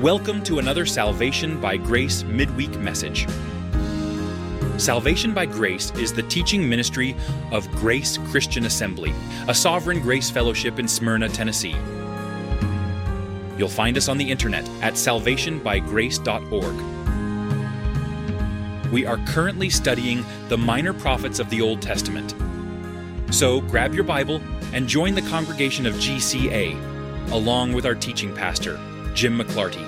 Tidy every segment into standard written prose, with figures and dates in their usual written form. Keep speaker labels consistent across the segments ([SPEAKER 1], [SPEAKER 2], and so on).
[SPEAKER 1] Welcome to another Salvation by Grace midweek message. Salvation by Grace is the teaching ministry of Grace Christian Assembly, a Sovereign Grace Fellowship in Smyrna, Tennessee. You'll find us on the internet at salvationbygrace.org. We are currently studying the minor prophets of the Old Testament. So grab your Bible and join the congregation of GCA, along with our teaching pastor, Jim McClarty.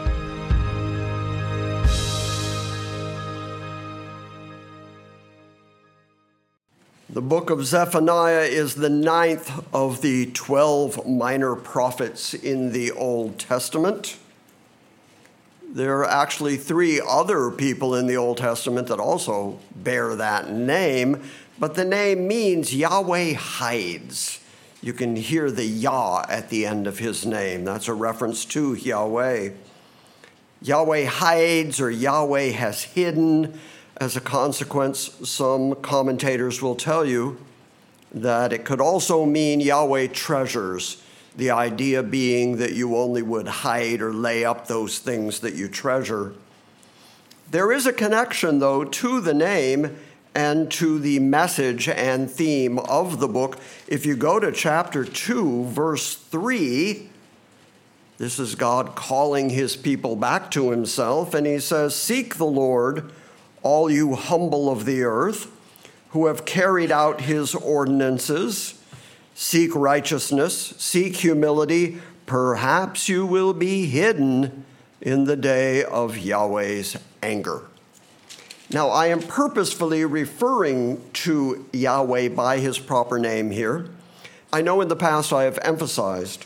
[SPEAKER 2] The book of Zephaniah is the ninth of the 12 minor prophets in the Old Testament. There are actually three other people in the Old Testament that also bear that name, but the name means Yahweh hides. You can hear the Yah at the end of his name. That's a reference to Yahweh. Yahweh hides, or Yahweh has hidden. As a consequence, some commentators will tell you that it could also mean Yahweh treasures, the idea being that you only would hide or lay up those things that you treasure. There is a connection, though, to the name and to the message and theme of the book. If you go to chapter 2, verse 3, this is God calling his people back to himself, and he says, "Seek the Lord, all you humble of the earth, who have carried out his ordinances. Seek righteousness, seek humility. Perhaps you will be hidden in the day of Yahweh's anger." Now, I am purposefully referring to Yahweh by his proper name here. I know in the past I have emphasized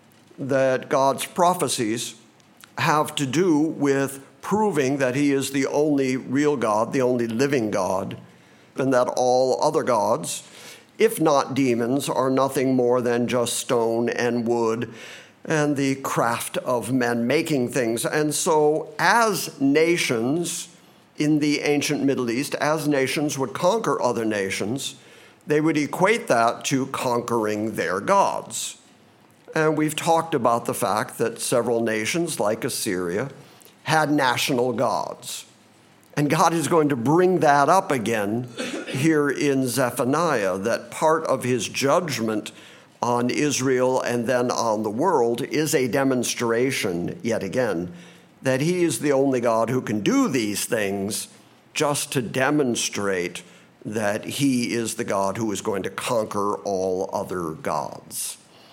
[SPEAKER 2] that God's prophecies have to do with proving that he is the only real God, the only living God, and that all other gods, if not demons, are nothing more than just stone and wood and the craft of men making things. And so as nations in the ancient Middle East, as nations would conquer other nations, they would equate that to conquering their gods. And we've talked about the fact that several nations, like Assyria, had national gods. And God is going to bring that up again here in Zephaniah, that part of his judgment on Israel and then on the world is a demonstration, yet again, that he is the only God who can do these things, just to demonstrate that he is the God who is going to conquer all other gods.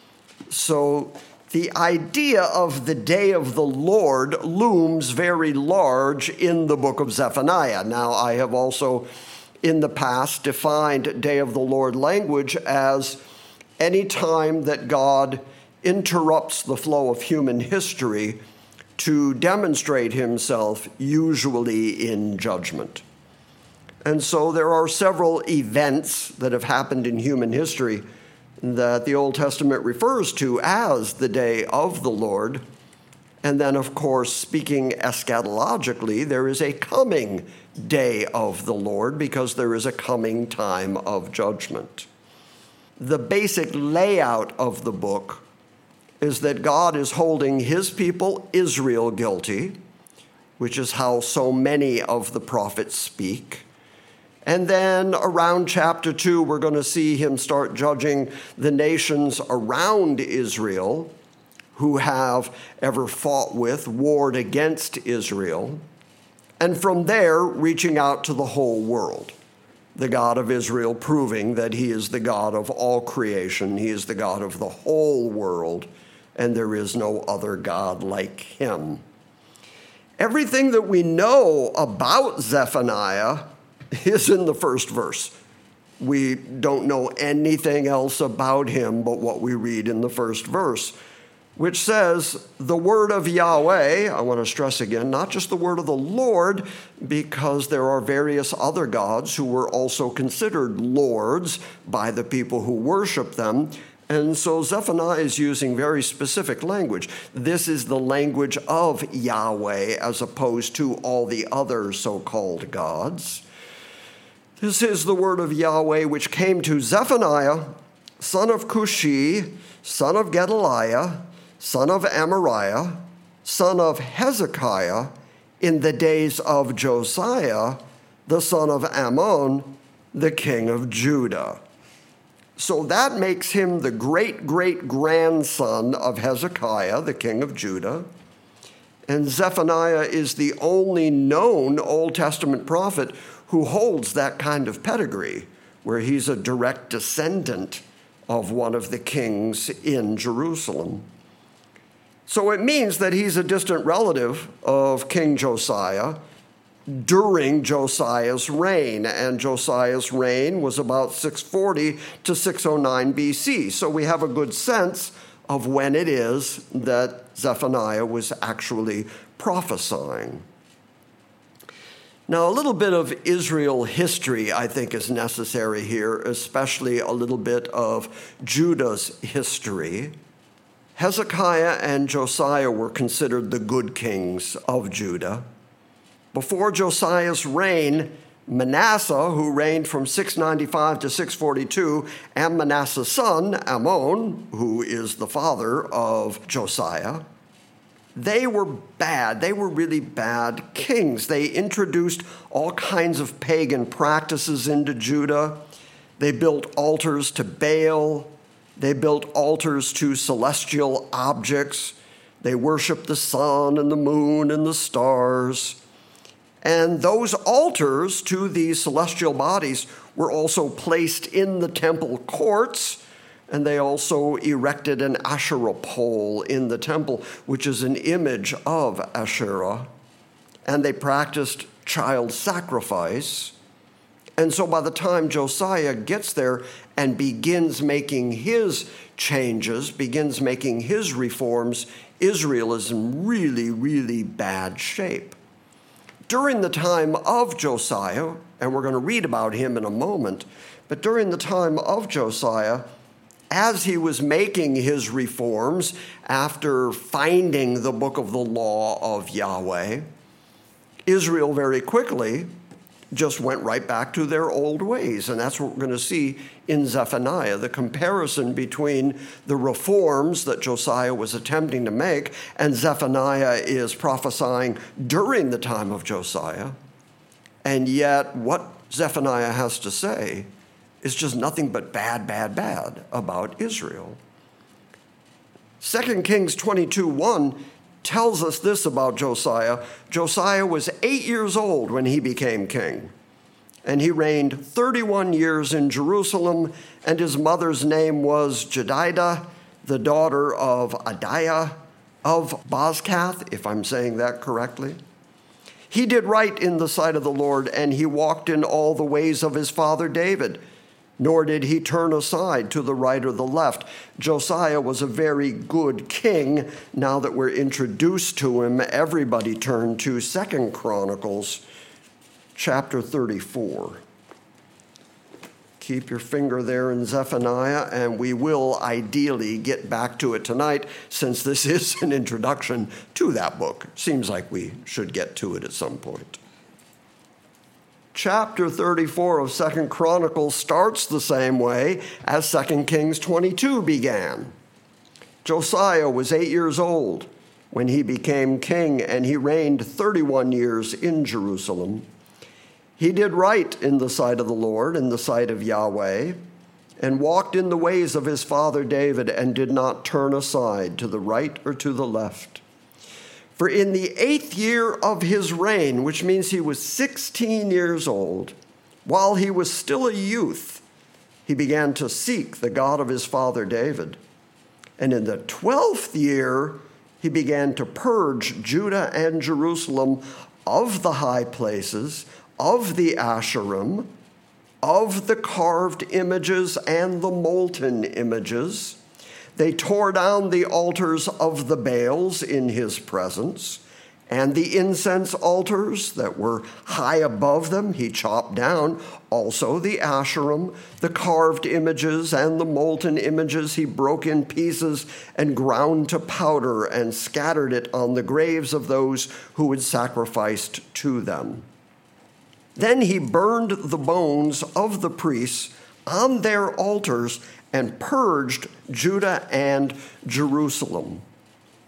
[SPEAKER 2] So the idea of the day of the Lord looms very large in the book of Zephaniah. Now, I have also in the past defined day of the Lord language as any time that God interrupts the flow of human history to demonstrate himself, usually in judgment. And so there are several events that have happened in human history that the Old Testament refers to as the day of the Lord. And then, of course, speaking eschatologically, there is a coming day of the Lord because there is a coming time of judgment. The basic layout of the book is that God is holding his people, Israel, guilty, which is how so many of the prophets speak. And then around chapter 2, we're going to see him start judging the nations around Israel who have ever fought with, warred against Israel. And from there, reaching out to the whole world. The God of Israel proving that he is the God of all creation. He is the God of the whole world, and there is no other God like him. Everything that we know about Zephaniah is in the first verse. We don't know anything else about him but what we read in the first verse, which says, the word of Yahweh, I want to stress again, not just the word of the Lord, because there are various other gods who were also considered lords by the people who worship them. And so Zephaniah is using very specific language. This is the language of Yahweh as opposed to all the other so-called gods. This is the word of Yahweh which came to Zephaniah, son of Cushi, son of Gedaliah, son of Amariah, son of Hezekiah, in the days of Josiah, the son of Ammon, the king of Judah. So that makes him the great-great-grandson of Hezekiah, the king of Judah. And Zephaniah is the only known Old Testament prophet who holds that kind of pedigree, where he's a direct descendant of one of the kings in Jerusalem. So it means that he's a distant relative of King Josiah during Josiah's reign. And Josiah's reign was about 640 to 609 BC. So we have a good sense of when it is that Zephaniah was actually prophesying. Now, a little bit of Israel history, I think, is necessary here, especially a little bit of Judah's history. Hezekiah and Josiah were considered the good kings of Judah. Before Josiah's reign, Manasseh, who reigned from 695 to 642, and Manasseh's son, Ammon, who is the father of Josiah, they were bad. They were really bad kings. They introduced all kinds of pagan practices into Judah. They built altars to Baal. They built altars to celestial objects. They worshiped the sun and the moon and the stars. And those altars to these celestial bodies were also placed in the temple courts, and they also erected an Asherah pole in the temple, which is an image of Asherah. And they practiced child sacrifice. And so by the time Josiah gets there and begins making his changes, begins making his reforms, Israel is in really, really bad shape. During the time of Josiah, and we're going to read about him in a moment, but during the time of Josiah, as he was making his reforms after finding the book of the law of Yahweh, Israel very quickly just went right back to their old ways. And that's what we're going to see in Zephaniah, the comparison between the reforms that Josiah was attempting to make and Zephaniah is prophesying during the time of Josiah. And yet what Zephaniah has to say is just nothing but bad about Israel. 2 Kings 22:1 tells us this about Josiah. Josiah was 8 years old when he became king, and he reigned 31 years in Jerusalem, and his mother's name was Jedidah, the daughter of Adiah of Bozkath, if I'm saying that correctly. He did right in the sight of the Lord, and he walked in all the ways of his father David, nor did he turn aside to the right or the left. Josiah was a very good king. Now that we're introduced to him, everybody turn to 2 Chronicles chapter 34. Keep your finger there in Zephaniah, and we will ideally get back to it tonight, since this is an introduction to that book. Seems like we should get to it at some point. Chapter 34 of 2 Chronicles starts the same way as 2 Kings 22 began. Josiah was 8 years old when he became king, and he reigned 31 years in Jerusalem. He did right in the sight of the Lord, in the sight of Yahweh, and walked in the ways of his father David, and did not turn aside to the right or to the left. For in the 8th year of his reign, which means he was 16 years old, while he was still a youth, he began to seek the God of his father David. And in the 12th year, he began to purge Judah and Jerusalem of the high places, of the Asherim, of the carved images and the molten images. They tore down the altars of the Baals in his presence, and the incense altars that were high above them he chopped down. Also the Asherim, the carved images, and the molten images he broke in pieces and ground to powder and scattered it on the graves of those who had sacrificed to them. Then he burned the bones of the priests on their altars and purged Judah and Jerusalem.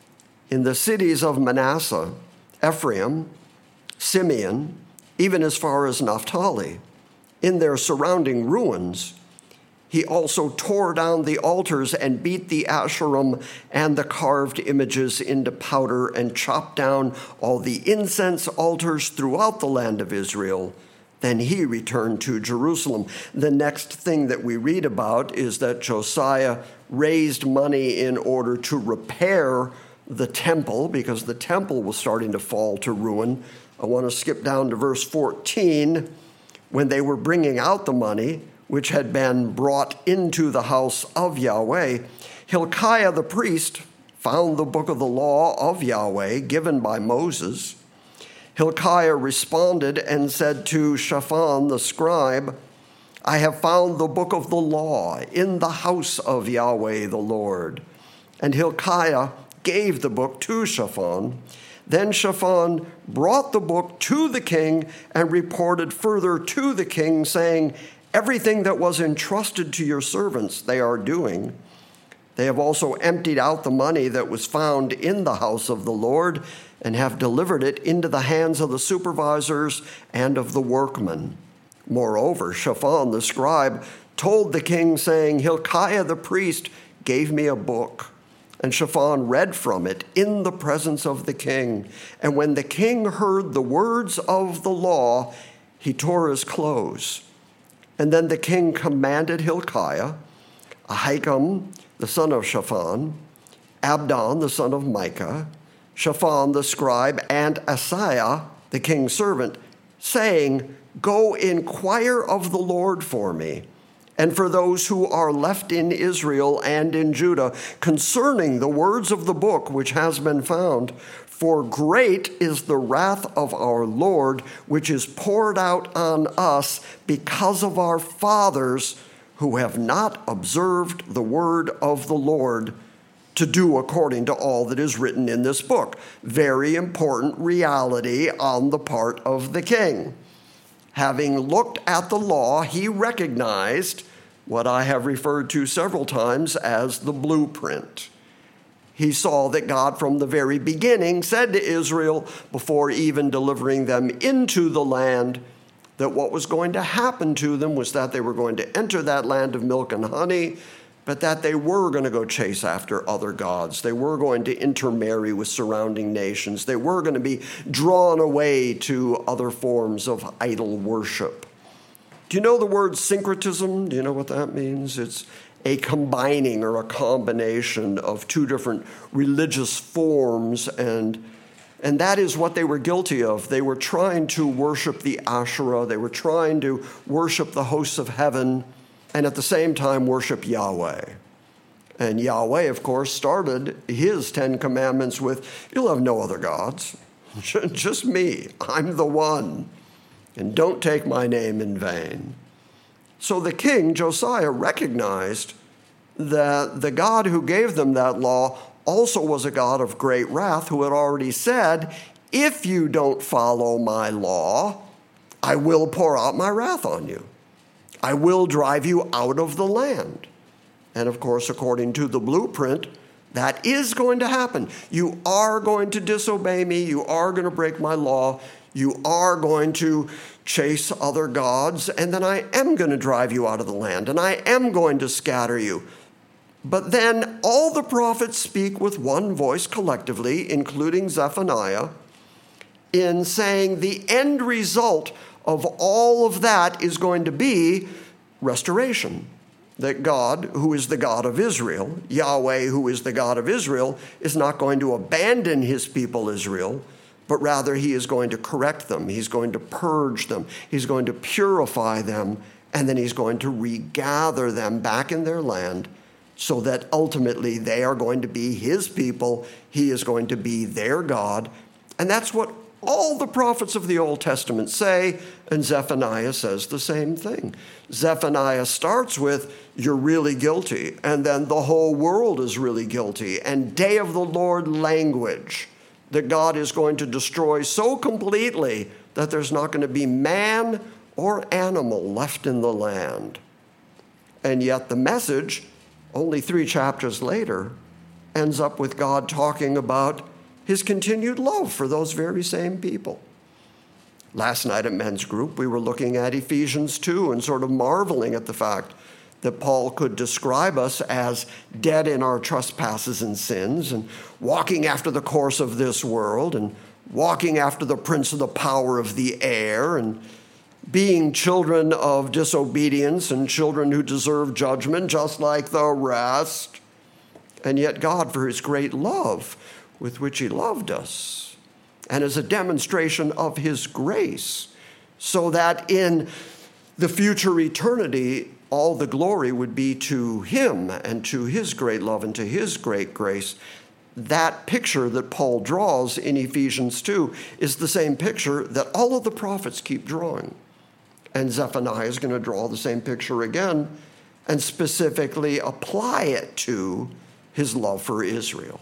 [SPEAKER 2] In the cities of Manasseh, Ephraim, Simeon, even as far as Naphtali, in their surrounding ruins, he also tore down the altars and beat the Asherim and the carved images into powder and chopped down all the incense altars throughout the land of Israel. Then he returned to Jerusalem. The next thing that we read about is that Josiah raised money in order to repair the temple, because the temple was starting to fall to ruin. I want to skip down to verse 14. When they were bringing out the money, which had been brought into the house of Yahweh, Hilkiah the priest found the book of the law of Yahweh given by Moses. Hilkiah responded and said to Shaphan the scribe, I have found the book of the law in the house of Yahweh the Lord. And Hilkiah gave the book to Shaphan. Then Shaphan brought the book to the king and reported further to the king, saying, everything that was entrusted to your servants they are doing. They have also emptied out the money that was found in the house of the Lord and have delivered it into the hands of the supervisors and of the workmen. Moreover, Shaphan the scribe told the king, saying, Hilkiah the priest gave me a book. And Shaphan read from it in the presence of the king. And when the king heard the words of the law, he tore his clothes. And then the king commanded Hilkiah, Ahikam, the son of Shaphan, Abdon, the son of Micah, Shaphan the scribe, and Asaiah, the king's servant, saying, go inquire of the Lord for me, and for those who are left in Israel and in Judah, concerning the words of the book which has been found. For great is the wrath of our Lord, which is poured out on us because of our fathers who have not observed the word of the Lord to do according to all that is written in this book. Very important reality on the part of the king. Having looked at the law, he recognized what I have referred to several times as the blueprint. He saw that God from the very beginning said to Israel, before even delivering them into the land, that what was going to happen to them was that they were going to enter that land of milk and honey, but that they were going to go chase after other gods. They were going to intermarry with surrounding nations. They were going to be drawn away to other forms of idol worship. Do you know the word syncretism? Do you know what that means? It's a combining or a combination of two different religious forms, and that is what they were guilty of. They were trying to worship the Asherah. They were trying to worship the hosts of heaven, and at the same time worship Yahweh. And Yahweh, of course, started his 10 commandments with, you'll have no other gods, just me. I'm the one. And don't take my name in vain. So the king, Josiah, recognized that the God who gave them that law also was a God of great wrath, who had already said, if you don't follow my law, I will pour out my wrath on you. I will drive you out of the land. And of course, according to the blueprint, that is going to happen. You are going to disobey me. You are going to break my law. You are going to chase other gods, and then I am going to drive you out of the land, and I am going to scatter you. But then all the prophets speak with one voice collectively, including Zephaniah, in saying the end result of all of that is going to be restoration. That God, who is the God of Israel, Yahweh, who is the God of Israel, is not going to abandon his people Israel, but rather he is going to correct them. He's going to purge them. He's going to purify them, and then he's going to regather them back in their land so that ultimately they are going to be his people. He is going to be their God. And that's what all the prophets of the Old Testament say, and Zephaniah says the same thing. Zephaniah starts with, you're really guilty, and then the whole world is really guilty, and day of the Lord language, that God is going to destroy so completely that there's not going to be man or animal left in the land. And yet the message, only 3 chapters later, ends up with God talking about his continued love for those very same people. Last night at men's group, we were looking at Ephesians 2 and sort of marveling at the fact that Paul could describe us as dead in our trespasses and sins and walking after the course of this world and walking after the prince of the power of the air and being children of disobedience and children who deserve judgment just like the rest. And yet God, for his great love with which he loved us, and as a demonstration of his grace, so that in the future eternity, all the glory would be to him and to his great love and to his great grace. That picture that Paul draws in Ephesians 2 is the same picture that all of the prophets keep drawing. And Zephaniah is going to draw the same picture again and specifically apply it to his love for Israel.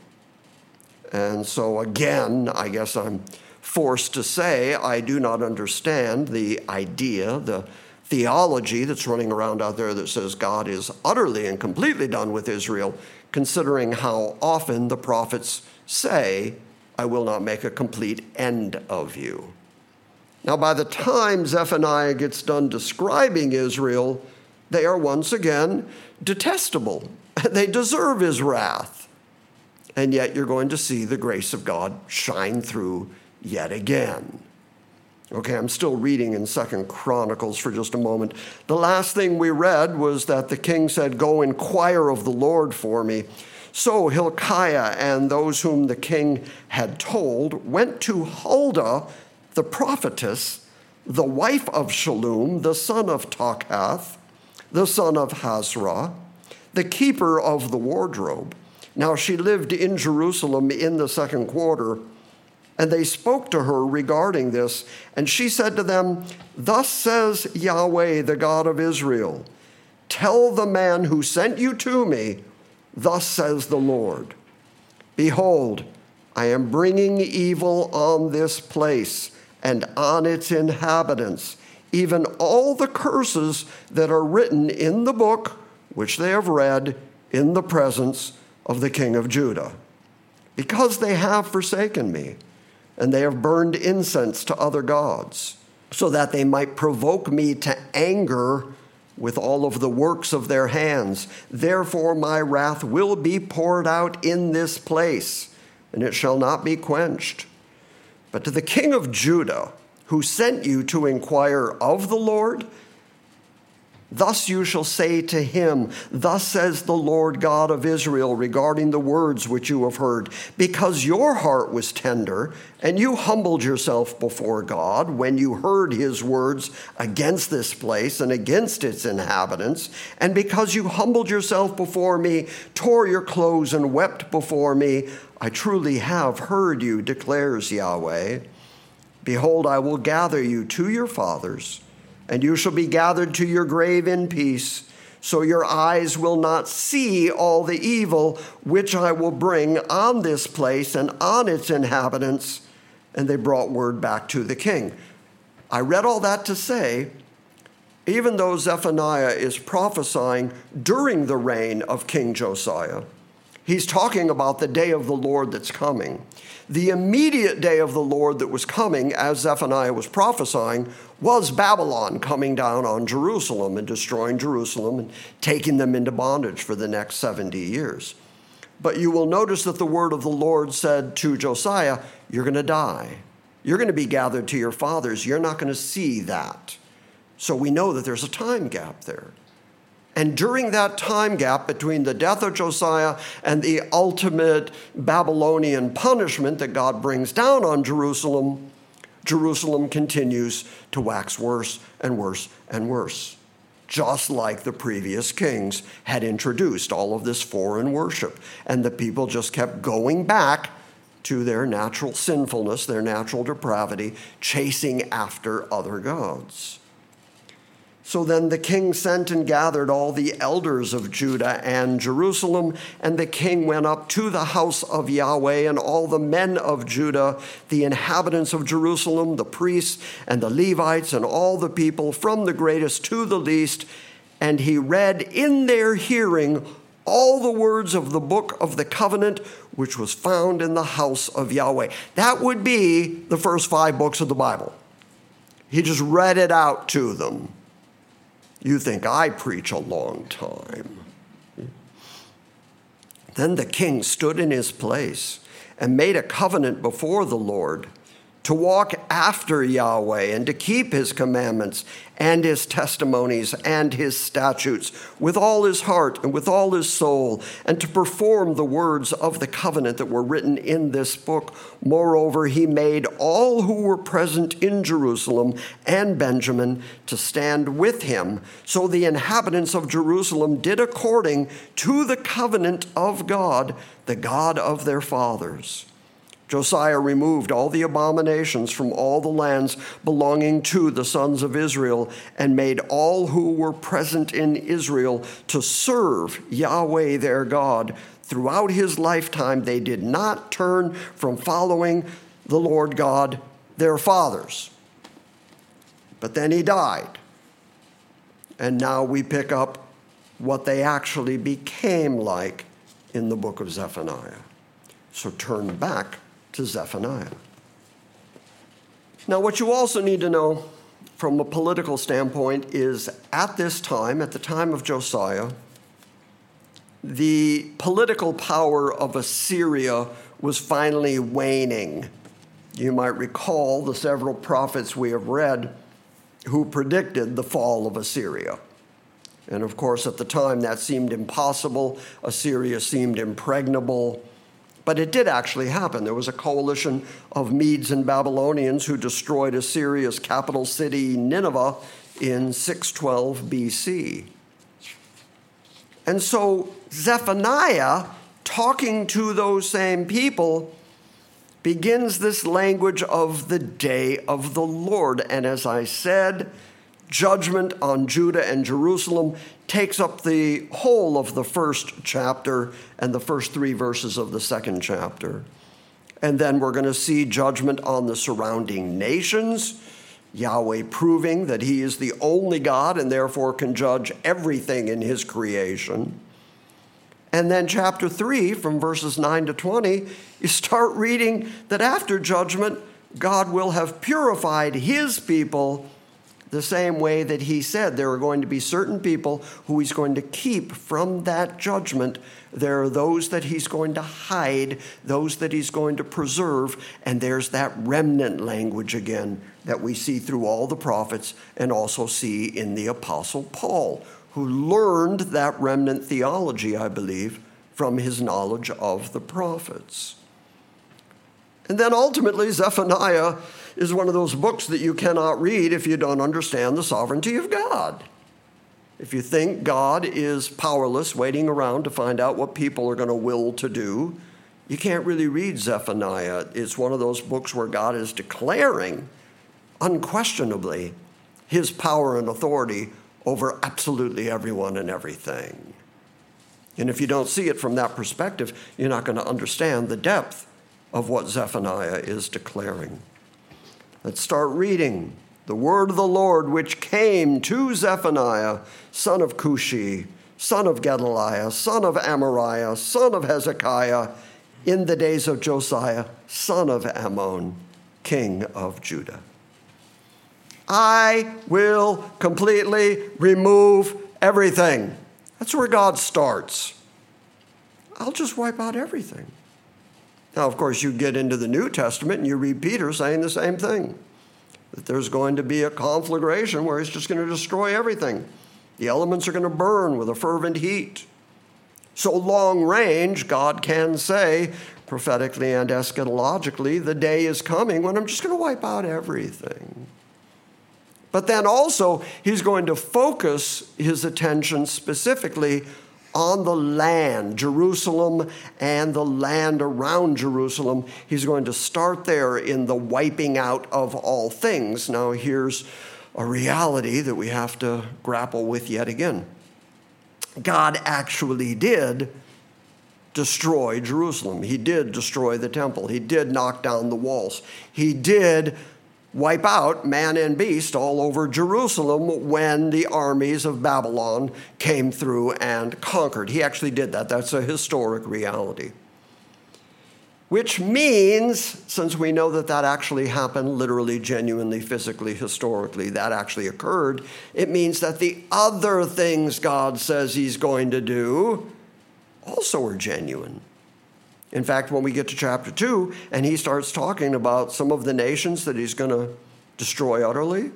[SPEAKER 2] And so again, I guess I'm forced to say I do not understand the idea, the theology that's running around out there that says God is utterly and completely done with Israel, considering how often the prophets say, I will not make a complete end of you. Now, by the time Zephaniah gets done describing Israel, they are once again detestable. They deserve his wrath. And yet you're going to see the grace of God shine through yet again. Okay, I'm still reading in 2 Chronicles for just a moment. The last thing we read was that the king said, go inquire of the Lord for me. So Hilkiah and those whom the king had told went to Huldah, the prophetess, the wife of Shallum, the son of Tokhath, the son of Hazra, the keeper of the wardrobe. Now she lived in Jerusalem in the second quarter, and they spoke to her regarding this. And she said to them, thus says Yahweh, the God of Israel, tell the man who sent you to me, thus says the Lord, behold, I am bringing evil on this place and on its inhabitants, even all the curses that are written in the book which they have read in the presence of the king of Judah, because they have forsaken me, and they have burned incense to other gods, so that they might provoke me to anger with all of the works of their hands. Therefore my wrath will be poured out in this place, and it shall not be quenched. But to the king of Judah, who sent you to inquire of the Lord, thus you shall say to him, thus says the Lord God of Israel regarding the words which you have heard, because your heart was tender, and you humbled yourself before God when you heard his words against this place and against its inhabitants, and because you humbled yourself before me, tore your clothes and wept before me, I truly have heard you, declares Yahweh. Behold, I will gather you to your fathers, and you shall be gathered to your grave in peace, so your eyes will not see all the evil which I will bring on this place and on its inhabitants. And they brought word back to the king. I read all that to say, even though Zephaniah is prophesying during the reign of King Josiah, he's talking about the day of the Lord that's coming. The immediate day of the Lord that was coming, as Zephaniah was prophesying, was Babylon coming down on Jerusalem and destroying Jerusalem and taking them into bondage for the next 70 years. But you will notice that the word of the Lord said to Josiah, you're going to die. You're going to be gathered to your fathers. You're not going to see that. So we know that there's a time gap there. And during that time gap between the death of Josiah and the ultimate Babylonian punishment that God brings down on Jerusalem, Jerusalem continues to wax worse and worse and worse, just like the previous kings had introduced all of this foreign worship. And the people just kept going back to their natural sinfulness, their natural depravity, chasing after other gods. So then the king sent and gathered all the elders of Judah and Jerusalem, and the king went up to the house of Yahweh, and all the men of Judah, the inhabitants of Jerusalem, the priests and the Levites, and all the people from the greatest to the least, and he read in their hearing all the words of the book of the covenant which was found in the house of Yahweh. That would be the first 5 books of the Bible. He just read it out to them. You think I preach a long time. Then the king stood in his place and made a covenant before the Lord to walk after Yahweh and to keep his commandments and his testimonies and his statutes with all his heart and with all his soul, and to perform the words of the covenant that were written in this book. Moreover, he made all who were present in Jerusalem and Benjamin to stand with him. So the inhabitants of Jerusalem did according to the covenant of God, the God of their fathers. Josiah removed all the abominations from all the lands belonging to the sons of Israel and made all who were present in Israel to serve Yahweh their God. Throughout his lifetime, they did not turn from following the Lord God, their fathers. But then he died. And now we pick up what they actually became like in the book of Zephaniah. So turn back to Zephaniah. Now, what you also need to know from a political standpoint is at this time, at the time of Josiah, the political power of Assyria was finally waning. You might recall the several prophets we have read who predicted the fall of Assyria. And of course, at the time, that seemed impossible. Assyria seemed impregnable. But it did actually happen. There was a coalition of Medes and Babylonians who destroyed Assyria's capital city, Nineveh, in 612 BC. And so Zephaniah, talking to those same people, begins this language of the day of the Lord. And as I said, judgment on Judah and Jerusalem takes up the whole of the first chapter and the first 3 verses of the second chapter. And then we're going to see judgment on the surrounding nations, Yahweh proving that he is the only God and therefore can judge everything in his creation. And then chapter 3, from verses 9 to 20, you start reading that after judgment, God will have purified his people the same way that he said there are going to be certain people who he's going to keep from that judgment. There are those that he's going to hide, those that he's going to preserve, and there's that remnant language again that we see through all the prophets and also see in the Apostle Paul, who learned that remnant theology, I believe, from his knowledge of the prophets. And then ultimately, Zephaniah is one of those books that you cannot read if you don't understand the sovereignty of God. If you think God is powerless, waiting around to find out what people are going to will to do, you can't really read Zephaniah. It's one of those books where God is declaring, unquestionably, his power and authority over absolutely everyone and everything. And if you don't see it from that perspective, you're not going to understand the depth of what Zephaniah is declaring. Let's start reading. The word of the Lord which came to Zephaniah, son of Cushi, son of Gedaliah, son of Amariah, son of Hezekiah, in the days of Josiah, son of Ammon, king of Judah. I will completely remove everything. That's where God starts. I'll just wipe out everything. Now, of course, you get into the New Testament and you read Peter saying the same thing, that there's going to be a conflagration where he's just going to destroy everything. The elements are going to burn with a fervent heat. So long range, God can say, prophetically and eschatologically, the day is coming when I'm just going to wipe out everything. But then also, he's going to focus his attention specifically on the land, Jerusalem and the land around Jerusalem. He's going to start there in the wiping out of all things. Now, here's a reality that we have to grapple with yet again. God actually did destroy Jerusalem. He did destroy the temple. He did knock down the walls. He did wipe out man and beast all over Jerusalem when the armies of Babylon came through and conquered. He actually did that. That's a historic reality. Which means, since we know that that actually happened literally, genuinely, physically, historically, that actually occurred, it means that the other things God says he's going to do also are genuine. In fact, when we get to chapter 2 and he starts talking about some of the nations that he's going to destroy utterly,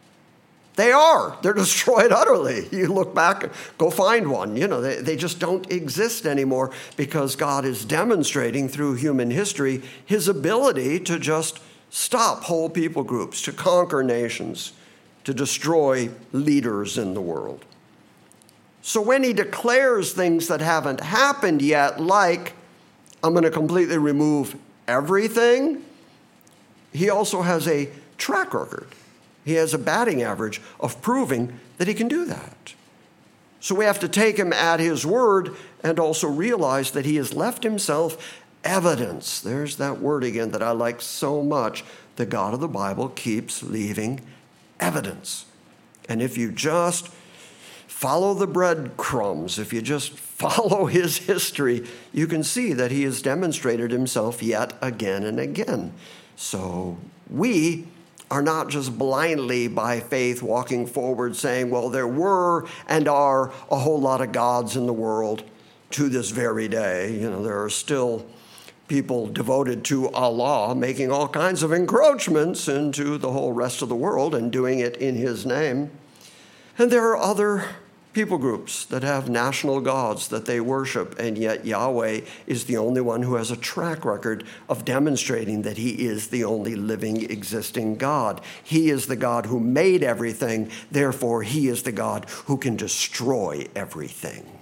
[SPEAKER 2] they're destroyed utterly. You look back, go find one. They just don't exist anymore because God is demonstrating through human history his ability to just stop whole people groups, to conquer nations, to destroy leaders in the world. So when he declares things that haven't happened yet, like, I'm going to completely remove everything, he also has a track record. He has a batting average of proving that he can do that. So we have to take him at his word and also realize that he has left himself evidence. There's that word again that I like so much. The God of the Bible keeps leaving evidence. And if you just follow the breadcrumbs, if you just follow his history, you can see that he has demonstrated himself yet again and again. So we are not just blindly by faith walking forward saying, well, there were and are a whole lot of gods in the world to this very day. There are still people devoted to Allah making all kinds of encroachments into the whole rest of the world and doing it in his name. And there are other people groups that have national gods that they worship, and yet Yahweh is the only one who has a track record of demonstrating that he is the only living, existing God. He is the God who made everything, therefore he is the God who can destroy everything.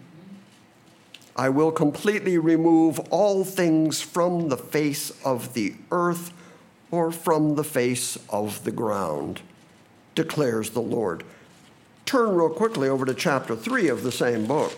[SPEAKER 2] I will completely remove all things from the face of the earth or from the face of the ground, declares the Lord. Turn real quickly over to chapter 3 of the same book.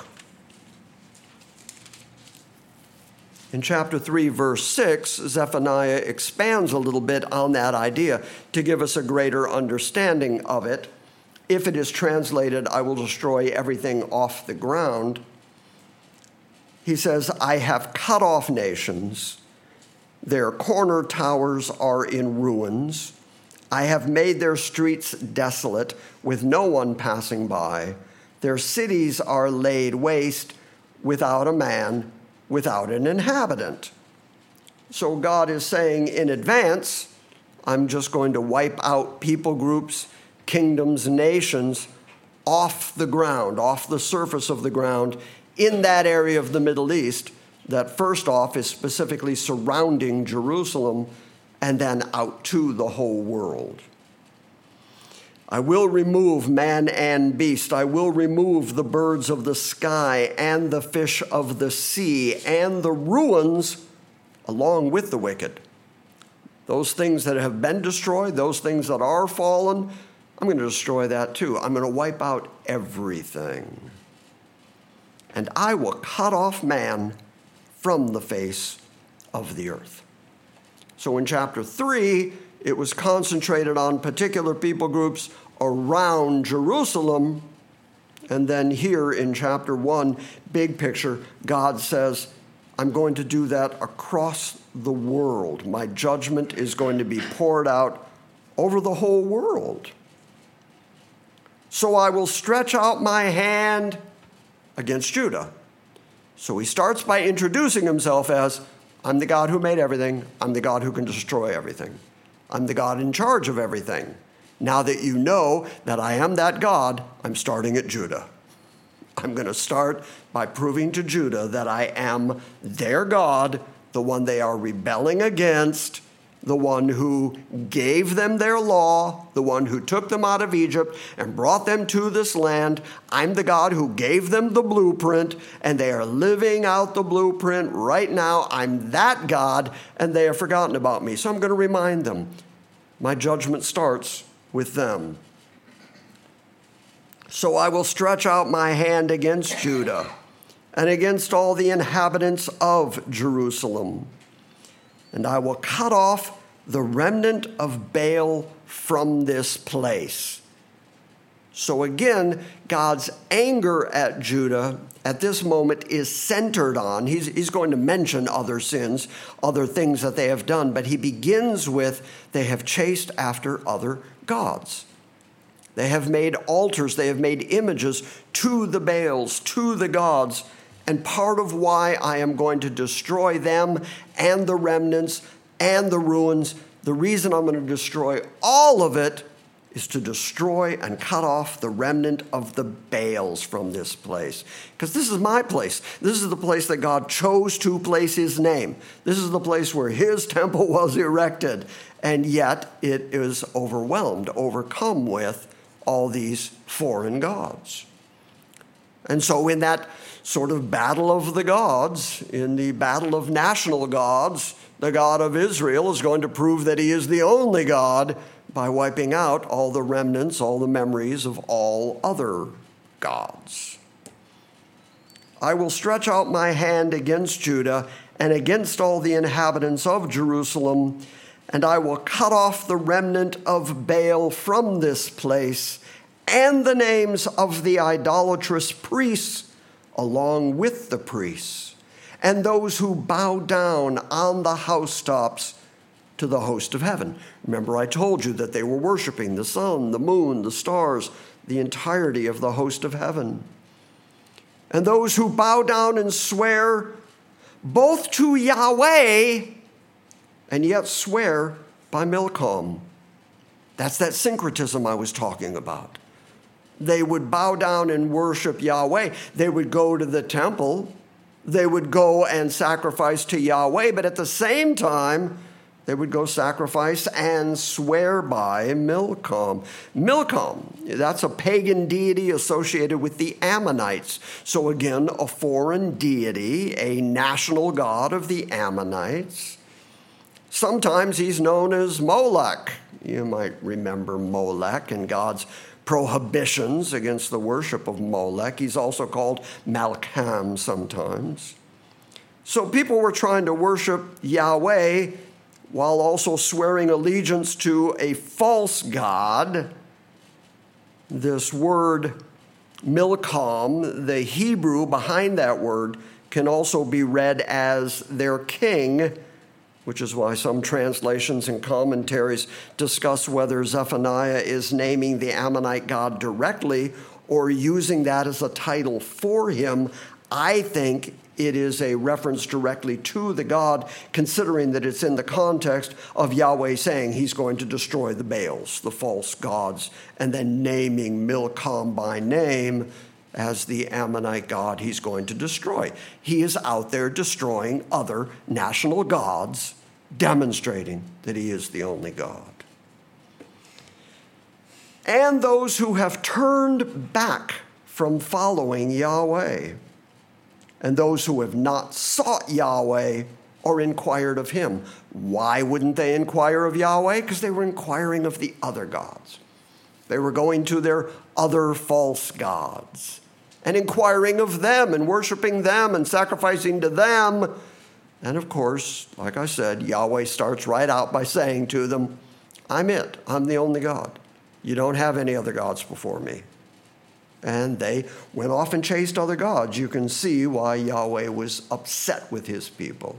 [SPEAKER 2] In chapter 3, verse 6, Zephaniah expands a little bit on that idea to give us a greater understanding of it. If it is translated, I will destroy everything off the ground. He says, I have cut off nations. Their corner towers are in ruins. I have made their streets desolate, with no one passing by. Their cities are laid waste, without a man, without an inhabitant. So God is saying in advance, I'm just going to wipe out people groups, kingdoms, nations off the ground, off the surface of the ground, in that area of the Middle East that first off is specifically surrounding Jerusalem, and then out to the whole world. I will remove man and beast. I will remove the birds of the sky and the fish of the sea and the ruins along with the wicked. Those things that have been destroyed, those things that are fallen, I'm going to destroy that too. I'm going to wipe out everything. And I will cut off man from the face of the earth. So in chapter 3, it was concentrated on particular people groups around Jerusalem. And then here in chapter 1, big picture, God says, I'm going to do that across the world. My judgment is going to be poured out over the whole world. So I will stretch out my hand against Judah. So he starts by introducing himself as, I'm the God who made everything. I'm the God who can destroy everything. I'm the God in charge of everything. Now that you know that I am that God, I'm starting at Judah. I'm going to start by proving to Judah that I am their God, the one they are rebelling against, the one who gave them their law, the one who took them out of Egypt and brought them to this land. I'm the God who gave them the blueprint, and they are living out the blueprint right now. I'm that God, and they have forgotten about me. So I'm going to remind them. My judgment starts with them. So I will stretch out my hand against Judah and against all the inhabitants of Jerusalem. And I will cut off the remnant of Baal from this place. So again, God's anger at Judah at this moment is centered on, he's going to mention other sins, other things that they have done, but he begins with, they have chased after other gods. They have made altars, they have made images to the Baals, to the gods, and part of why I am going to destroy them and the remnants and the ruins, the reason I'm going to destroy all of it is to destroy and cut off the remnant of the Baals from this place. Because this is my place. This is the place that God chose to place his name. This is the place where his temple was erected. And yet it is overwhelmed, overcome with all these foreign gods. And so in that sort of battle of the gods, in the battle of national gods, the God of Israel is going to prove that he is the only God by wiping out all the remnants, all the memories of all other gods. I will stretch out my hand against Judah and against all the inhabitants of Jerusalem, and I will cut off the remnant of Baal from this place and the names of the idolatrous priests along with the priests and those who bow down on the housetops to the host of heaven. Remember, I told you that they were worshiping the sun, the moon, the stars, the entirety of the host of heaven. And those who bow down and swear both to Yahweh and yet swear by Milcom. That's that syncretism I was talking about. They would bow down and worship Yahweh. They would go to the temple. They would go and sacrifice to Yahweh, but at the same time, they would go sacrifice and swear by Milcom. Milcom, that's a pagan deity associated with the Ammonites. So again, a foreign deity, a national god of the Ammonites. Sometimes he's known as Molech. You might remember Molech and God's prohibitions against the worship of Molech. He's also called Malcham sometimes. So people were trying to worship Yahweh while also swearing allegiance to a false god. This word Milcom, the Hebrew behind that word, can also be read as their king, which is why some translations and commentaries discuss whether Zephaniah is naming the Ammonite god directly or using that as a title for him. I think it is a reference directly to the god, considering that it's in the context of Yahweh saying he's going to destroy the Baals, the false gods, and then naming Milcom by name as the Ammonite god he's going to destroy. He is out there destroying other national gods, demonstrating that he is the only God. And those who have turned back from following Yahweh, and those who have not sought Yahweh or inquired of him. Why wouldn't they inquire of Yahweh? Because they were inquiring of the other gods. They were going to their other false gods and inquiring of them and worshiping them and sacrificing to them. And of course, like I said, Yahweh starts right out by saying to them, I'm it. I'm the only God. You don't have any other gods before me. And they went off and chased other gods. You can see why Yahweh was upset with his people.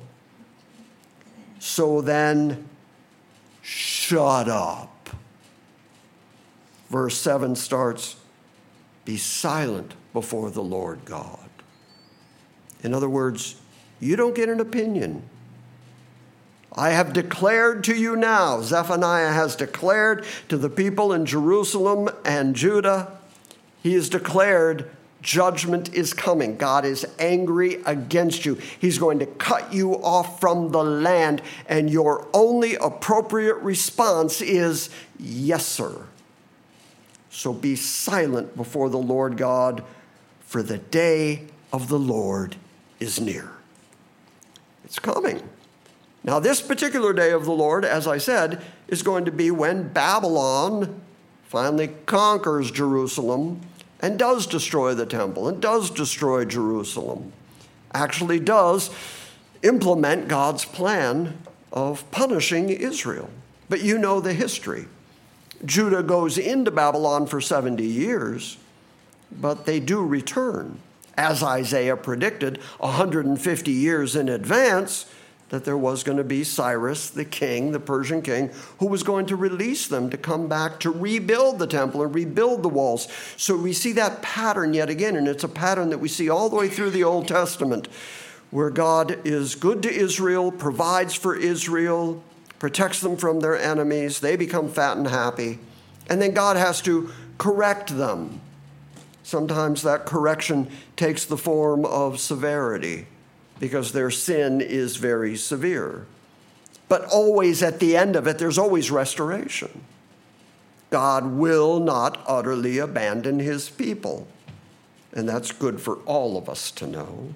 [SPEAKER 2] So then, shut up. Verse 7 starts, be silent before the Lord God. In other words, you don't get an opinion. I have declared to you now, Zephaniah has declared to the people in Jerusalem and Judah, he has declared judgment is coming. God is angry against you. He's going to cut you off from the land, and your only appropriate response is, yes, sir. So be silent before the Lord God, for the day of the Lord is near. It's coming. Now, this particular day of the Lord, as I said, is going to be when Babylon finally conquers Jerusalem and does destroy the temple and does destroy Jerusalem, actually does implement God's plan of punishing Israel. But you know the history. Judah goes into Babylon for 70 years, but they do return, as Isaiah predicted 150 years in advance, that there was going to be Cyrus, the king, the Persian king, who was going to release them to come back to rebuild the temple and rebuild the walls. So we see that pattern yet again, and it's a pattern that we see all the way through the Old Testament, where God is good to Israel, provides for Israel, protects them from their enemies, they become fat and happy, and then God has to correct them. Sometimes that correction takes the form of severity, because their sin is very severe. But always at the end of it, there's always restoration. God will not utterly abandon his people. And that's good for all of us to know.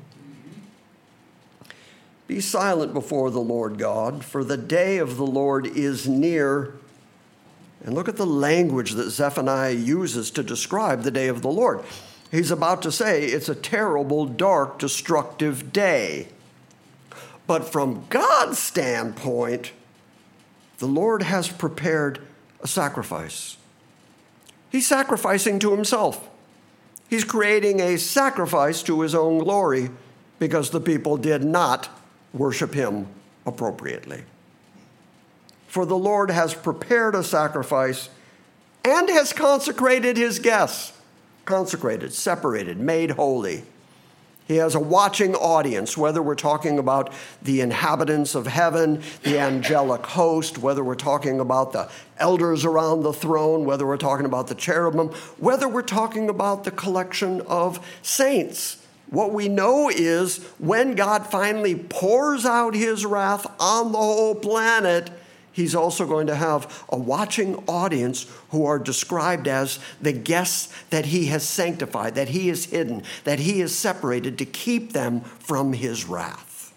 [SPEAKER 2] Be silent before the Lord God, for the day of the Lord is near. And look at the language that Zephaniah uses to describe the day of the Lord. He's about to say it's a terrible, dark, destructive day. But from God's standpoint, the Lord has prepared a sacrifice. He's sacrificing to himself. He's creating a sacrifice to his own glory because the people did not worship him appropriately. For the Lord has prepared a sacrifice and has consecrated his guests. Consecrated, separated, made holy. He has a watching audience, whether we're talking about the inhabitants of heaven, the angelic host, whether we're talking about the elders around the throne, whether we're talking about the cherubim, whether we're talking about the collection of saints. What we know is when God finally pours out his wrath on the whole planet, he's also going to have a watching audience who are described as the guests that he has sanctified, that he has hidden, that he has separated to keep them from his wrath.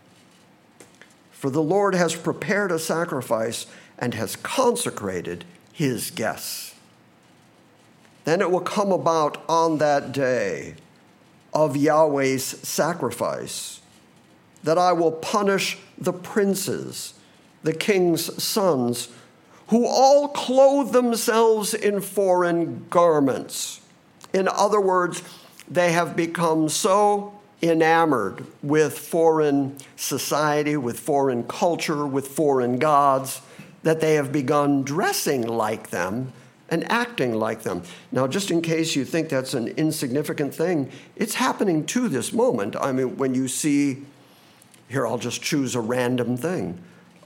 [SPEAKER 2] For the Lord has prepared a sacrifice and has consecrated his guests. Then it will come about on that day of Yahweh's sacrifice that I will punish the princes, the king's sons, who all clothe themselves in foreign garments. In other words, they have become so enamored with foreign society, with foreign culture, with foreign gods, that they have begun dressing like them and acting like them. Now, just in case you think that's an insignificant thing, it's happening to this moment. I mean, when you see, here I'll just choose a random thing,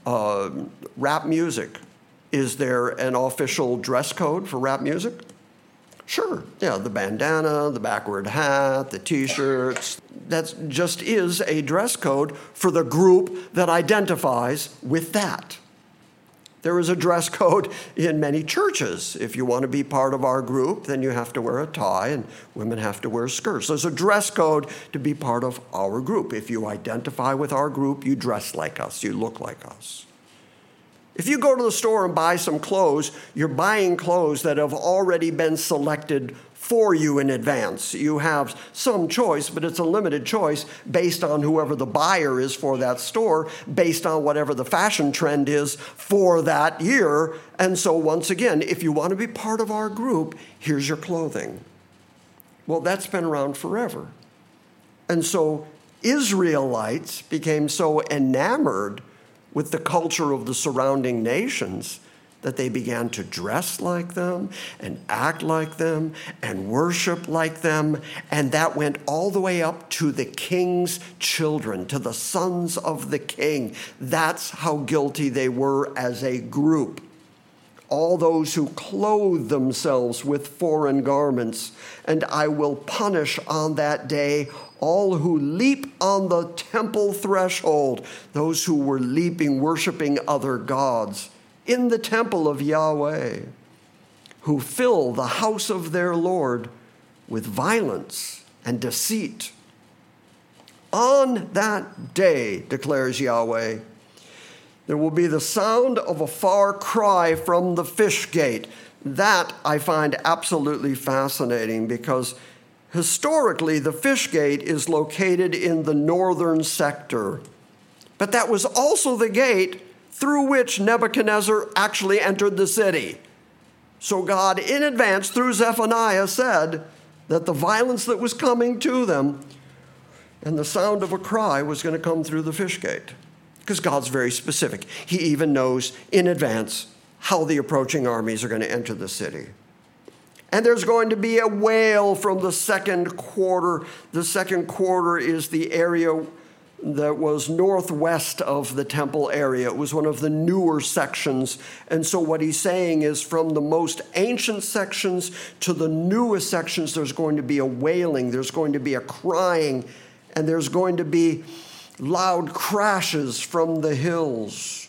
[SPEAKER 2] rap music. Is there an official dress code for rap music? Sure, yeah, the bandana, the backward hat, the t-shirts. That just is a dress code for the group that identifies with that. There is a dress code in many churches. If you want to be part of our group, then you have to wear a tie, and women have to wear skirts. There's a dress code to be part of our group. If you identify with our group, you dress like us, you look like us. If you go to the store and buy some clothes, you're buying clothes that have already been selected for you in advance. You have some choice, but it's a limited choice based on whoever the buyer is for that store, based on whatever the fashion trend is for that year. And so once again, if you want to be part of our group, here's your clothing. Well, that's been around forever. And so Israelites became so enamored with the culture of the surrounding nations that they began to dress like them and act like them and worship like them. And that went all the way up to the king's children, to the sons of the king. That's how guilty they were as a group. All those who clothe themselves with foreign garments, and I will punish on that day all who leap on the temple threshold, those who were leaping, worshiping other gods in the temple of Yahweh, who fill the house of their Lord with violence and deceit. On that day, declares Yahweh, there will be the sound of a far cry from the fish gate. That I find absolutely fascinating because historically the fish gate is located in the northern sector. But that was also the gate through which Nebuchadnezzar actually entered the city. So God, in advance, through Zephaniah, said that the violence that was coming to them and the sound of a cry was going to come through the fish gate. Because God's very specific. He even knows in advance how the approaching armies are going to enter the city. And there's going to be a wail from the second quarter. The second quarter is the area that was northwest of the temple area. It was one of the newer sections. And so what he's saying is from the most ancient sections to the newest sections, there's going to be a wailing, there's going to be a crying, and there's going to be loud crashes from the hills.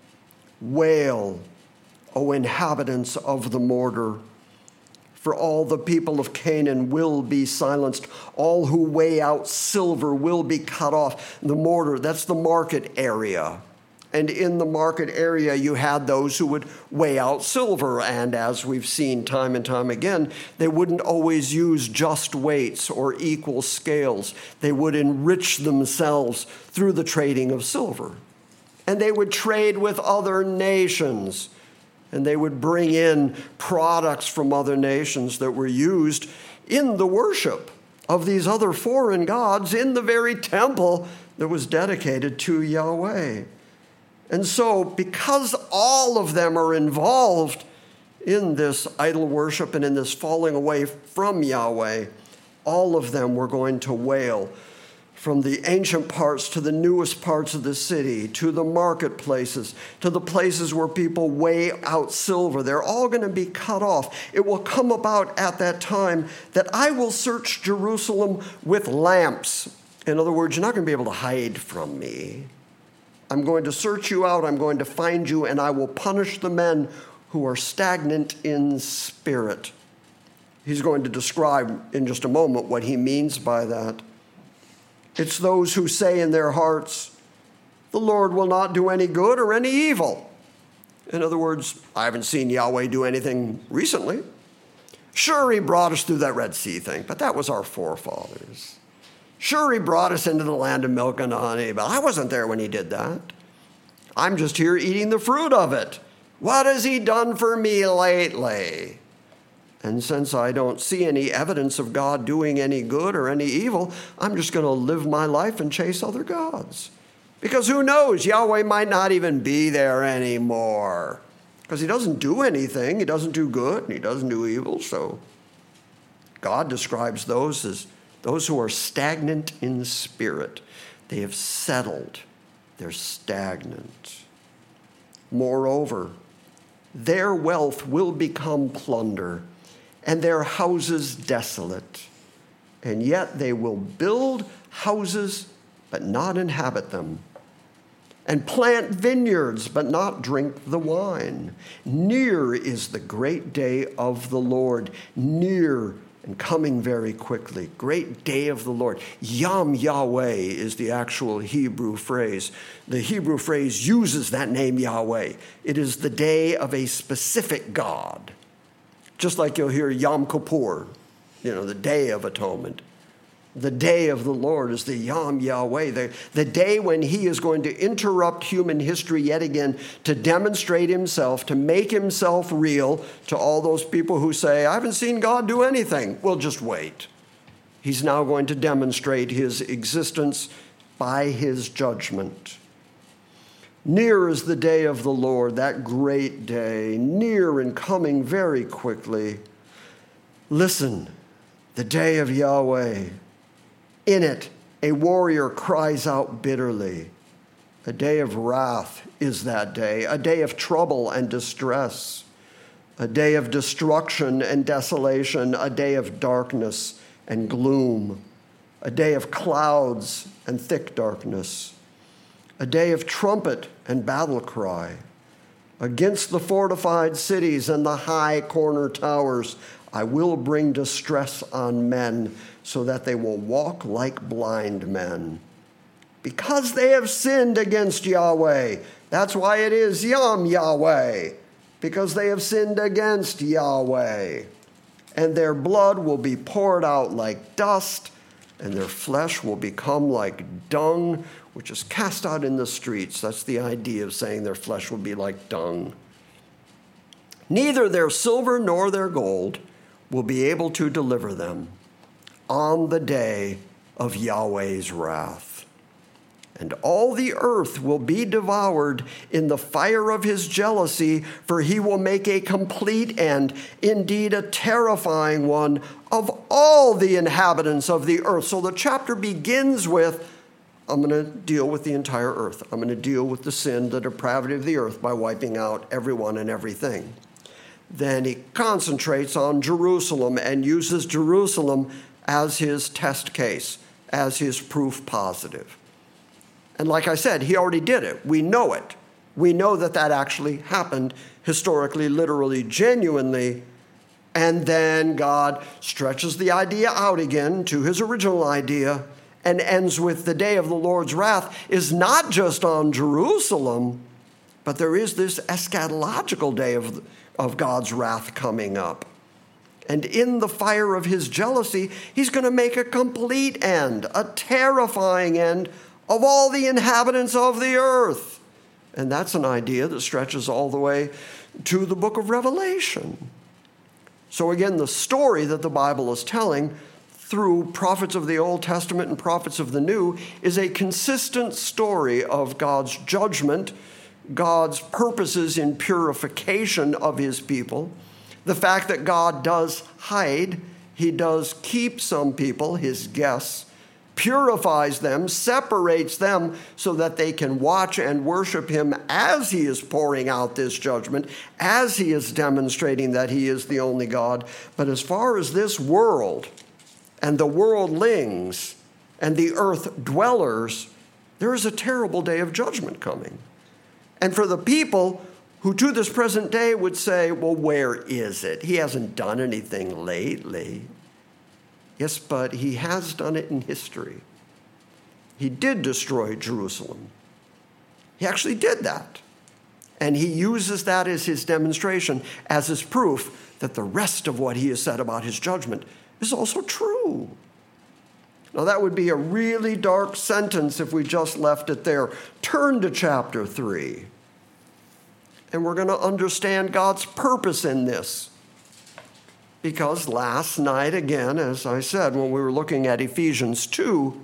[SPEAKER 2] Wail, O inhabitants of the mortar. For all the people of Canaan will be silenced. All who weigh out silver will be cut off. The mortar, that's the market area. And in the market area, you had those who would weigh out silver. And as we've seen time and time again, they wouldn't always use just weights or equal scales. They would enrich themselves through the trading of silver. And they would trade with other nations. And they would bring in products from other nations that were used in the worship of these other foreign gods in the very temple that was dedicated to Yahweh. And so, because all of them are involved in this idol worship and in this falling away from Yahweh, all of them were going to wail. From the ancient parts to the newest parts of the city, to the marketplaces, to the places where people weigh out silver. They're all going to be cut off. It will come about at that time that I will search Jerusalem with lamps. In other words, you're not going to be able to hide from me. I'm going to search you out. I'm going to find you, and I will punish the men who are stagnant in spirit. He's going to describe in just a moment what he means by that. It's those who say in their hearts, the Lord will not do any good or any evil. In other words, I haven't seen Yahweh do anything recently. Sure, he brought us through that Red Sea thing, but that was our forefathers. Sure, he brought us into the land of milk and honey, but I wasn't there when he did that. I'm just here eating the fruit of it. What has he done for me lately? And since I don't see any evidence of God doing any good or any evil, I'm just going to live my life and chase other gods. Because who knows, Yahweh might not even be there anymore. Because he doesn't do anything, he doesn't do good, and he doesn't do evil. So God describes those as those who are stagnant in spirit. They have settled. They're stagnant. Moreover, their wealth will become plunder, and their houses desolate. And yet they will build houses, but not inhabit them, and plant vineyards, but not drink the wine. Near is the great day of the Lord, near and coming very quickly. Great day of the Lord. Yom Yahweh is the actual Hebrew phrase. The Hebrew phrase uses that name Yahweh. It is the day of a specific God. Just like you'll hear Yom Kippur, the Day of Atonement. The day of the Lord is the Yom Yahweh, the day when he is going to interrupt human history yet again to demonstrate himself, to make himself real to all those people who say, I haven't seen God do anything. Well, just wait. He's now going to demonstrate his existence by his judgment. Near is the day of the Lord, that great day, near and coming very quickly. Listen, the day of Yahweh. In it, a warrior cries out bitterly. A day of wrath is that day, a day of trouble and distress, a day of destruction and desolation, a day of darkness and gloom, a day of clouds and thick darkness, a day of trumpet and battle cry. Against the fortified cities and the high corner towers, I will bring distress on men so that they will walk like blind men. Because they have sinned against Yahweh. That's why it is Yom Yahweh. Because they have sinned against Yahweh. And their blood will be poured out like dust, and their flesh will become like dung, which is cast out in the streets. That's the idea of saying their flesh will be like dung. Neither their silver nor their gold will be able to deliver them on the day of Yahweh's wrath. And all the earth will be devoured in the fire of his jealousy, for he will make a complete end, indeed a terrifying one, of all the inhabitants of the earth. So the chapter begins with, I'm going to deal with the entire earth. I'm going to deal with the sin, the depravity of the earth by wiping out everyone and everything. Then he concentrates on Jerusalem and uses Jerusalem as his test case, as his proof positive. And like I said, he already did it. We know it. We know that that actually happened historically, literally, genuinely. And then God stretches the idea out again to his original idea and ends with the day of the Lord's wrath is not just on Jerusalem, but there is this eschatological day of God's wrath coming up. And in the fire of his jealousy, he's going to make a complete end, a terrifying end of all the inhabitants of the earth. And that's an idea that stretches all the way to the book of Revelation. So again, the story that the Bible is telling through prophets of the Old Testament and prophets of the New is a consistent story of God's judgment, God's purposes in purification of his people, the fact that God does hide, he does keep some people, his guests, purifies them, separates them so that they can watch and worship him as he is pouring out this judgment, as he is demonstrating that he is the only God. But as far as this world and the worldlings and the earth dwellers, there is a terrible day of judgment coming. And for the people who to this present day would say, well, where is it? He hasn't done anything lately. Yes, but he has done it in history. He did destroy Jerusalem. He actually did that. And he uses that as his demonstration, as his proof that the rest of what he has said about his judgment is also true. Now, that would be a really dark sentence if we just left it there. Turn to chapter 3. And we're going to understand God's purpose in this. Because last night, again, as I said, when we were looking at Ephesians 2,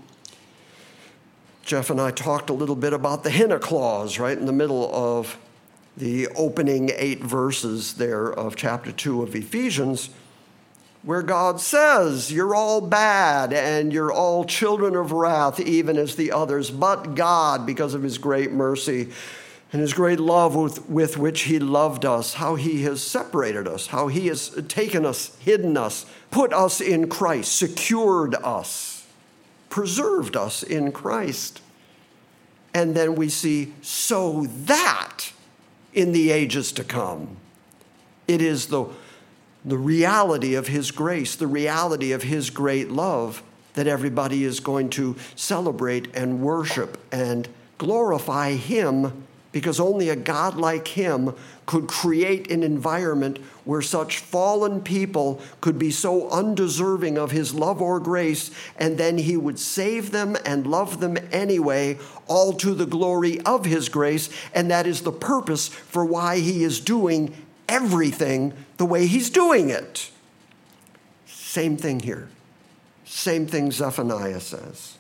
[SPEAKER 2] Jeff and I talked a little bit about the hina clause right in the middle of the opening 8 verses there of chapter 2 of Ephesians, where God says, you're all bad and you're all children of wrath, even as the others, but God, because of his great mercy and his great love with which he loved us, how he has separated us, how he has taken us, hidden us, put us in Christ, secured us, preserved us in Christ. And then we see, so that in the ages to come, it is the reality of his grace, the reality of his great love that everybody is going to celebrate and worship and glorify him, because only a God like him could create an environment where such fallen people could be so undeserving of his love or grace, and then he would save them and love them anyway, all to the glory of his grace. And that is the purpose for why he is doing everything the way he's doing it. Same thing here. Same thing Zephaniah says.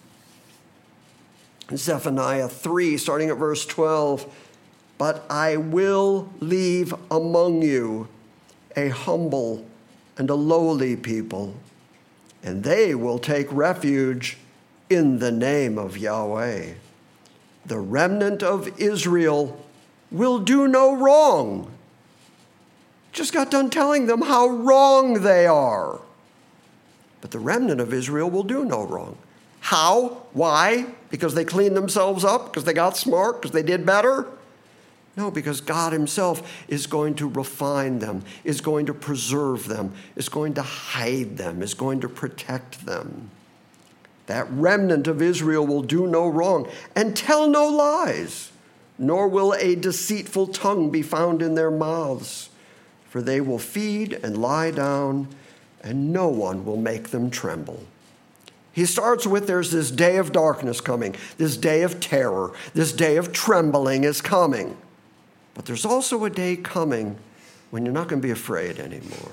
[SPEAKER 2] Zephaniah 3, starting at verse 12, but I will leave among you a humble and a lowly people, and they will take refuge in the name of Yahweh. The remnant of Israel will do no wrong. Just got done telling them how wrong they are. But the remnant of Israel will do no wrong. How? Why? Because they cleaned themselves up? Because they got smart? Because they did better? No, because God himself is going to refine them, is going to preserve them, is going to hide them, is going to protect them. That remnant of Israel will do no wrong and tell no lies, nor will a deceitful tongue be found in their mouths. For they will feed and lie down, and no one will make them tremble. He starts with there's this day of darkness coming, this day of terror, this day of trembling is coming. But there's also a day coming when you're not going to be afraid anymore.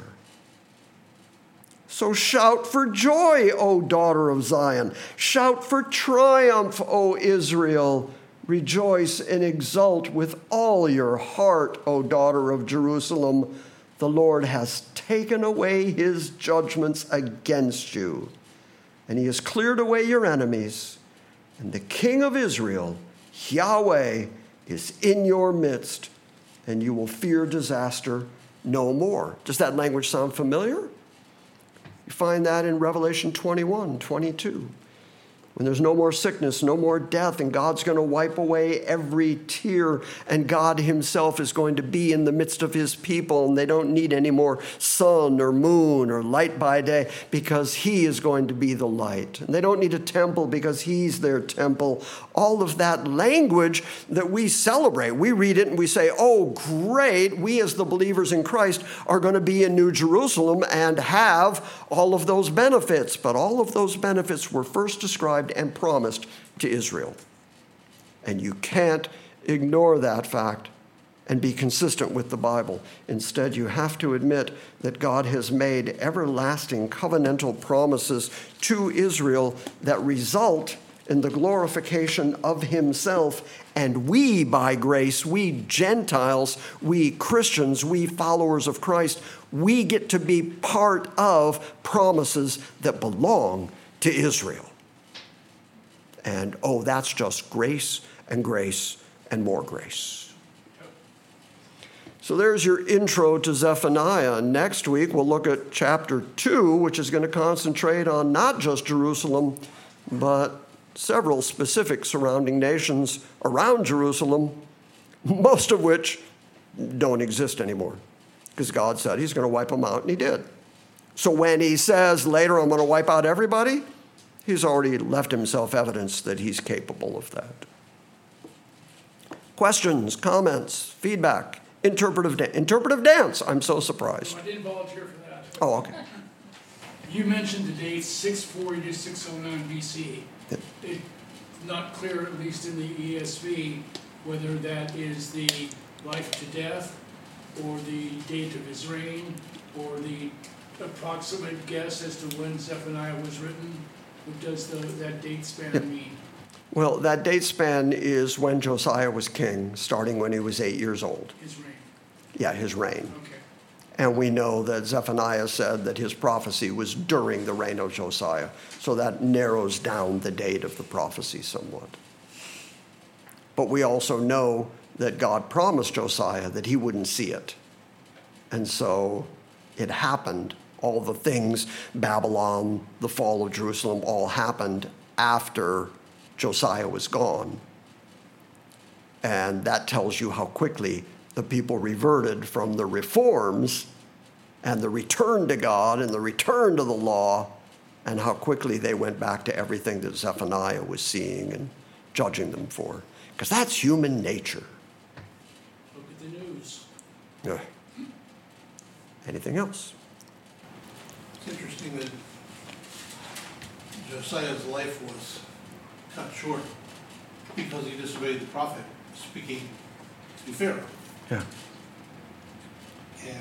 [SPEAKER 2] So shout for joy, O daughter of Zion. Shout for triumph, O Israel. Rejoice and exult with all your heart, O daughter of Jerusalem. The Lord has taken away his judgments against you, and he has cleared away your enemies. And the King of Israel, Yahweh, is in your midst, and you will fear disaster no more. Does that language sound familiar? You find that in Revelation 21, 22. When there's no more sickness, no more death, and God's going to wipe away every tear, and God himself is going to be in the midst of his people, and they don't need any more sun or moon or light by day because he is going to be the light. And they don't need a temple because he's their temple. All of that language that we celebrate, we read it and we say, oh, great, we as the believers in Christ are going to be in New Jerusalem and have all of those benefits. But all of those benefits were first described and promised to Israel. And you can't ignore that fact and be consistent with the Bible. Instead, you have to admit that God has made everlasting covenantal promises to Israel that result in the glorification of himself. And we, by grace, we Gentiles, we Christians, we followers of Christ, we get to be part of promises that belong to Israel. And, oh, that's just grace and grace and more grace. So there's your intro to Zephaniah. Next week, we'll look at chapter 2, which is going to concentrate on not just Jerusalem, but several specific surrounding nations around Jerusalem, most of which don't exist anymore, because God said he's going to wipe them out, and he did. So when he says later, I'm going to wipe out everybody, he's already left himself evidence that he's capable of that. Questions, comments, feedback, interpretive dance. I'm so surprised.
[SPEAKER 3] I didn't volunteer for that.
[SPEAKER 2] Oh, okay.
[SPEAKER 3] You mentioned the dates 640 to 609 BC.
[SPEAKER 2] Yep.
[SPEAKER 3] It's not clear, at least in the ESV, whether that is the life to death, or the date of his reign, or the approximate guess as to when Zephaniah was written. What does that date span mean?
[SPEAKER 2] Well, that date span is when Josiah was king, starting when he was 8 years old.
[SPEAKER 3] His reign.
[SPEAKER 2] Yeah, his reign.
[SPEAKER 3] Okay.
[SPEAKER 2] And we know that Zephaniah said that his prophecy was during the reign of Josiah. So that narrows down the date of the prophecy somewhat. But we also know that God promised Josiah that he wouldn't see it. And so it happened. All the things, Babylon, the fall of Jerusalem, all happened after Josiah was gone. And that tells you how quickly the people reverted from the reforms and the return to God and the return to the law, and how quickly they went back to everything that Zephaniah was seeing and judging them for. Because that's human nature.
[SPEAKER 3] Look at the news.
[SPEAKER 2] Yeah. Anything else?
[SPEAKER 4] It's interesting that Josiah's life was cut short because he disobeyed the prophet speaking to Pharaoh.
[SPEAKER 2] Yeah.
[SPEAKER 4] And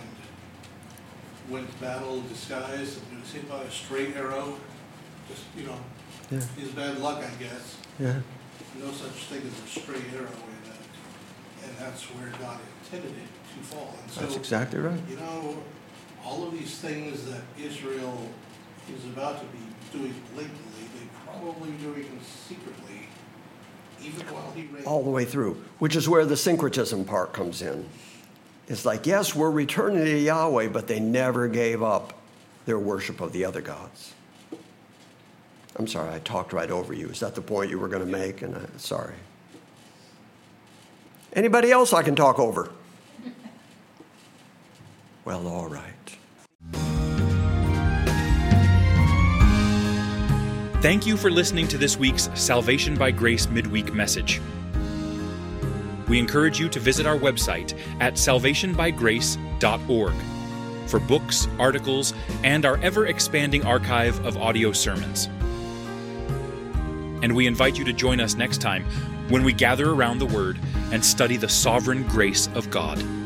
[SPEAKER 4] went to battle disguised and was hit by a straight arrow. Just,
[SPEAKER 2] Yeah.
[SPEAKER 4] his bad luck, I guess.
[SPEAKER 2] Yeah.
[SPEAKER 4] No such thing as a straight arrow, and that's where God intended it to fall. And so,
[SPEAKER 2] That's exactly right.
[SPEAKER 4] all of these things that Israel is about to be doing blatantly, they're probably doing them secretly, even while he reigns.
[SPEAKER 2] All the way through, which is where the syncretism part comes in. It's like, yes, we're returning to Yahweh, but they never gave up their worship of the other gods. I'm sorry, I talked right over you. Is that the point you were going to make? And sorry. Anybody else I can talk over? Well, all right.
[SPEAKER 1] Thank you for listening to this week's Salvation by Grace midweek message. We encourage you to visit our website at salvationbygrace.org for books, articles, and our ever-expanding archive of audio sermons. and we invite you to join us next time when we gather around the Word and study the sovereign grace of God.